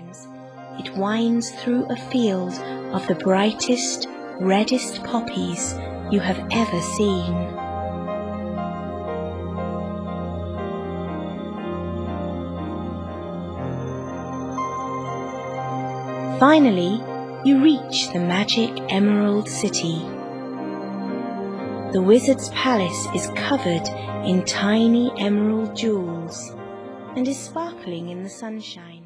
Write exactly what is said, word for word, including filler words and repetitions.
Sometimes it winds through a field of the brightest, reddest poppies you have ever seen. Finally, you reach the magic Emerald City. The wizard's palace is covered in tiny emerald jewels and is sparkling in the sunshine.